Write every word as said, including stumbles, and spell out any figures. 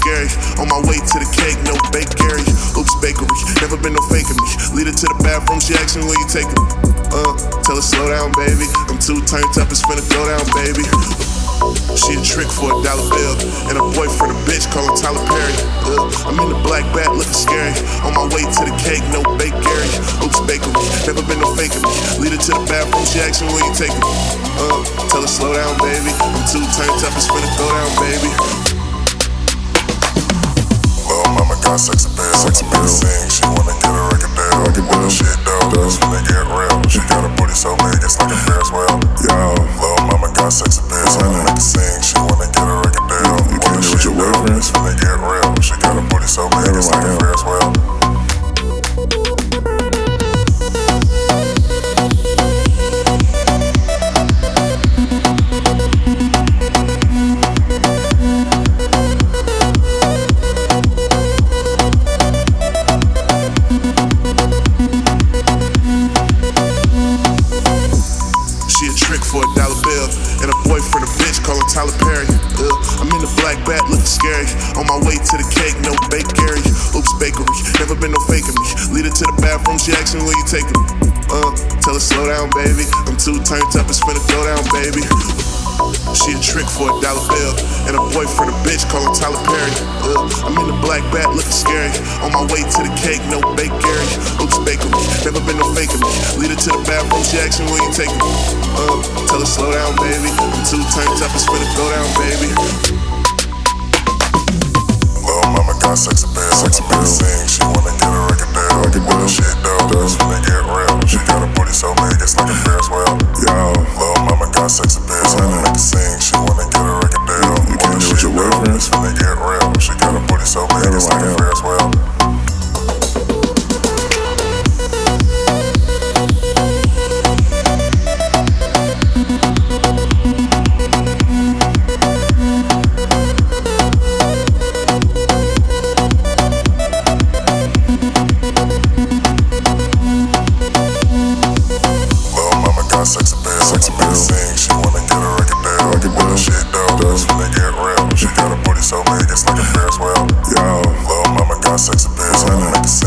scary. On my way to the cake, no bake Gary. Oops, bakery, never been no faking me. Lead her to the bathroom, she asks me where you taking me. Uh, tell her slow down, baby. I'm too turned up, it's finna go down, baby. She a trick for a dollar bill, and her boyfriend a bitch, call him Tyler Perry. Uh, I'm in the black bat looking scary. On my way to the cake, no bake Gary. Oops, bakery, never been no faking me. Lead her to the bathroom, she asks me where you taking me. Uh, tell her slow down, baby. I'm too turned up, it's finna go down, baby. Lil' mama got sex appeal, sex appeal. Sing, she wanna get a record deal. Record deal, shit dope. That's when they get real. She got a booty so big, it's like a Ferris wheel. Yo, lil' mama got sex appeal, so I make her sing. She wanna get a record deal. You can't do with your boyfriend. That's when they get real. She got a booty so big, it's like a Ferris wheel. For a dollar bill, and her boyfriend a bitch, call him Tyler Perry. Uh, I'm in the black bat looking scary. On my way to the cake, no bake Gary. Oops, bakery, never been no faking me. Lead her to the bathroom, she asks me where you taking me. Uh, tell her slow down, baby. I'm too turned up, it's finna go down, baby. She a trick for a dollar bill, and her boyfriend a bitch, call him Tyler Perry. Uh, I'm in the black bat looking scary. On my way to the cake, no bake Gary. Oops, bakery, never been no faking me. Lead her to the bathroom, she asks me where you taking me. Uh, tell her slow down, baby. I'm too turned up, it's finna go down, baby. Lil' mama got sex appeal, sex appeal. Sing, she wanna get a record deal. Record deal, shit dope. That's when they get real. She got a booty so big, it's like a Ferris wheel. Yo, lil' mama got sex appeal, so I make her sing. She wanna get a record deal. You can't do with your boyfriend. That's when they get real. She got a booty so big, it's like a Ferris wheel. Sex appeal, sex appeal. Sing, she wanna get a record deal. Record deal, shit dope. That's when they get real. She got a booty so big, it's like a Ferris wheel. Yo, lil' mama got sex appeal, so I make her